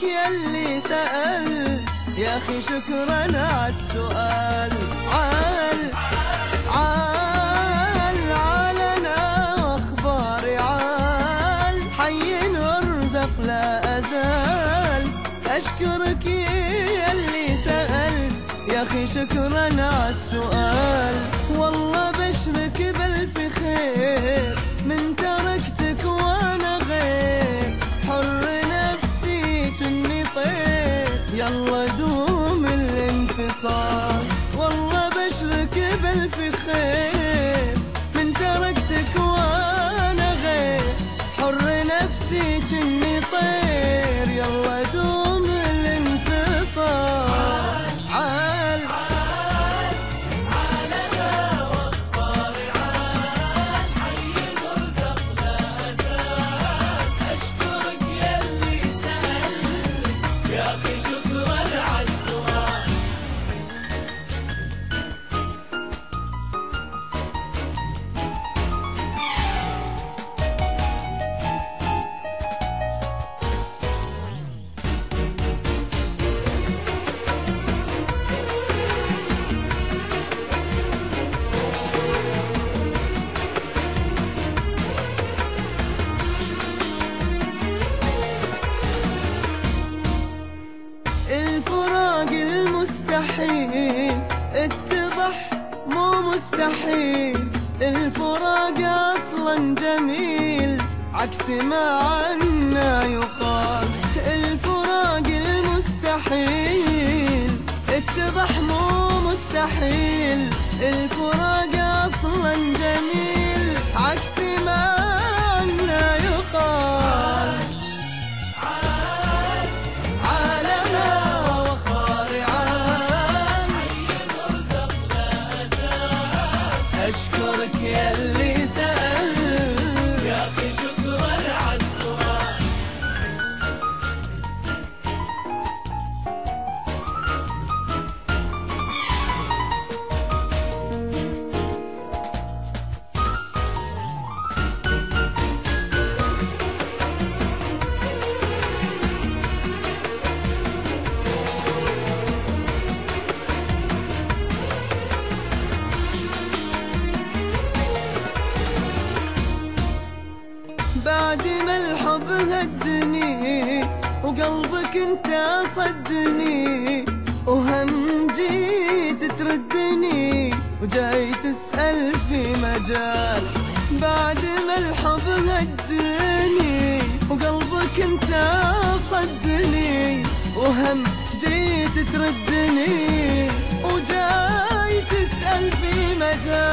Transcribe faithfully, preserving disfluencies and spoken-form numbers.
أشكرك يلي سألت يا أخي شكرا عالسؤال. عال عال عالنا واخباري عال، حي نرزق لا أزال. أشكرك يلي سألت يا أخي شكرا عالسؤال. والله بشرك بألف خير من تركتك وأنا غير، حر نفسي جني طير يلا دوم الانفصال. والله بشرك بألف خير من تركتك وأنا غير، حر نفسي جني طير يلا دوم الانفصال. عال عال عالنا واخباري عال، حي نرزق لا أزال. أشكرك يلي سألت يا أخي شكرا عالسؤال. الفراق المستحيل اتضح مو مستحيل، الفراق اصلا جميل عكس ما عنا يقال. الفراق المستحيل اتضح مو مستحيل، الفراق اصلا جميل عكس ما عنا يقال. أشكرك يلي سألت يا أخي شكرا عالسؤال. بعد ما الحب هدني وقلبك انت صدني، وهم جيت تردني وجاي تسأل في مجال. بعد ما الحب هدني وقلبك انت صدني، وهم جيت تردني وجاي تسأل في مجال.